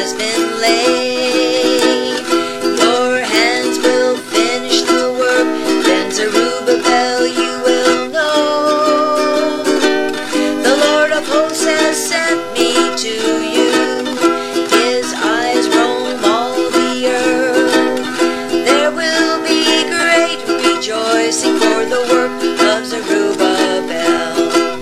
has been laid. Your hands will finish the work, then Zerubbabel you will know. The Lord of hosts has sent me to you. His eyes roam all the earth. There will be great rejoicing for the work of Zerubbabel.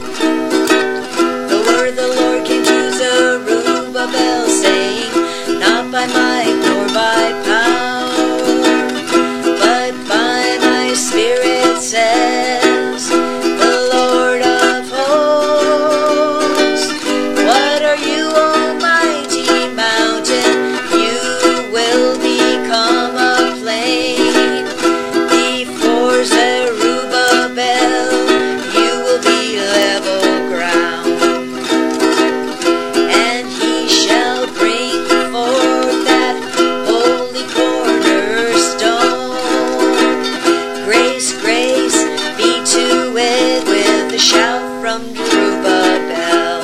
The word of the Lord came to Zerubbabel, saying, not by might nor by power, but by my Spirit, says the Lord of hosts. What are you, almighty mountain? You will become a plain. Before Zerubbabel, you will be level ground. And he shall bring forth that holy cornerstone. Grace, grace be to it, with a shout from Zerubbabel.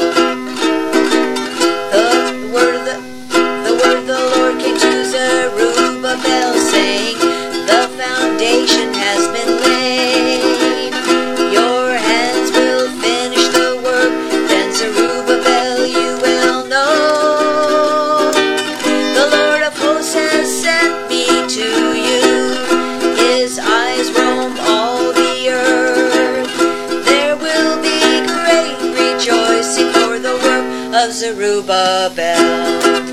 The word of the Lord came to Zerubbabel, saying, the foundation has been laid. Your hands will finish the work, then Zerubbabel you will know. The Lord of hosts has sent me to you. His eyes roam all the earth. There will be great rejoicing for the work of Zerubbabel.